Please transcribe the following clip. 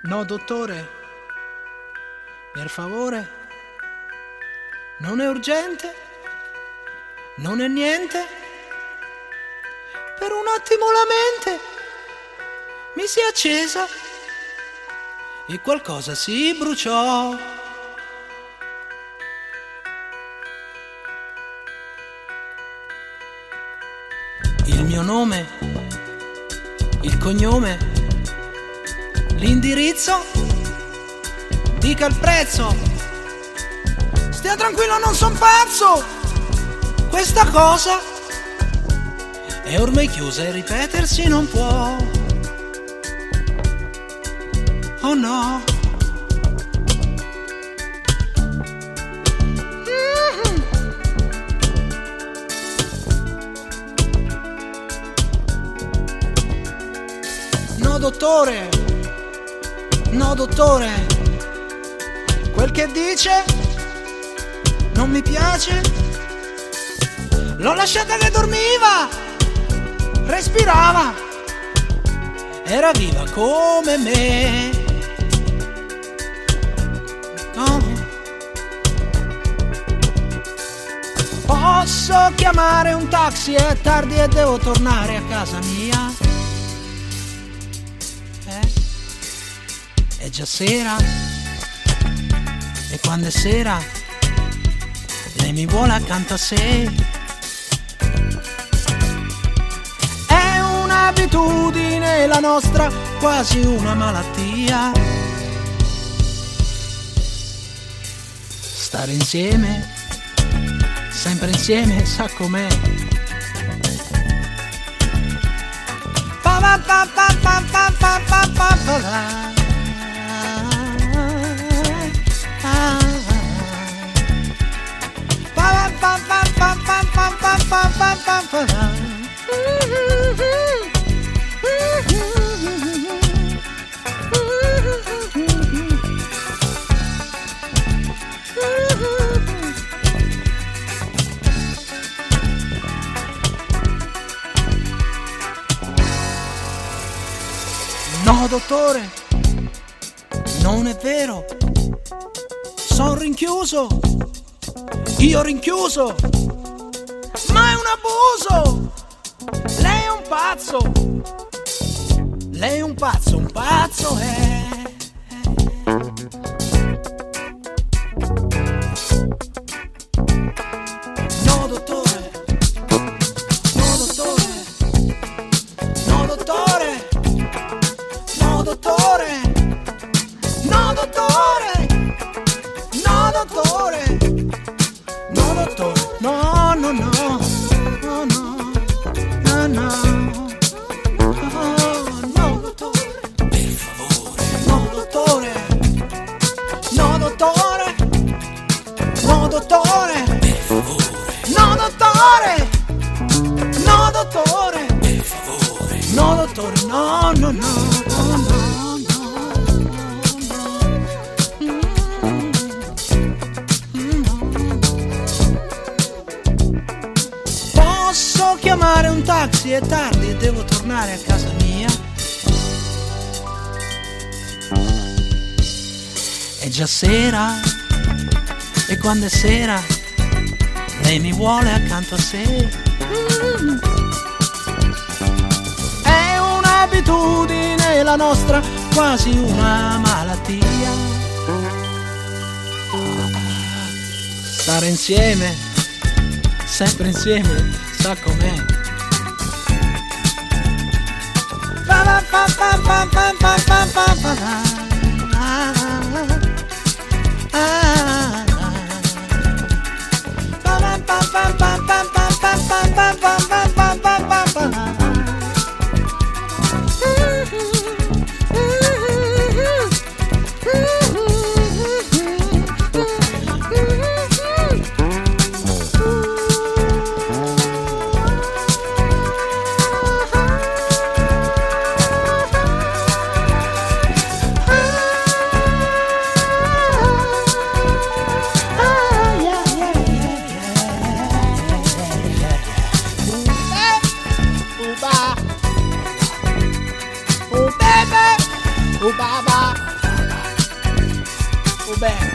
No, dottore, per favore, non è urgente, non è niente. Per un attimo la mente mi si è accesa e qualcosa si bruciò. Il mio nome, il cognome, l'indirizzo, dica il prezzo. Stia tranquillo, non son pazzo. Questa cosa è ormai chiusa e ripetersi non può. Oh no. No dottore, no dottore, quel che dice non mi piace. L'ho lasciata che dormiva, respirava, era viva come me. No. Posso chiamare un taxi, è tardi e devo tornare a casa mia. È già sera e quando è sera lei mi vuole accanto a sé. È un'abitudine la nostra, quasi una malattia. Stare insieme, sempre insieme, sa com'è. Pa pa pa pa pa pa pa pa pa pa. No dottore, non è vero, sono rinchiuso, io rinchiuso, ma è un abuso. Lei è un pazzo, lei è un pazzo è. No dottore, no dottore, no dottore, no dottore, no dottore, no dottore, no dottore, no no no. No dottore, no, no, no, no, no. Posso chiamare un taxi, è tardi e devo tornare a casa mia. È già sera e quando è sera lei mi vuole accanto a sé. Abitudine la nostra, quasi una malattia. Stare insieme, sempre insieme, sa com'è. back.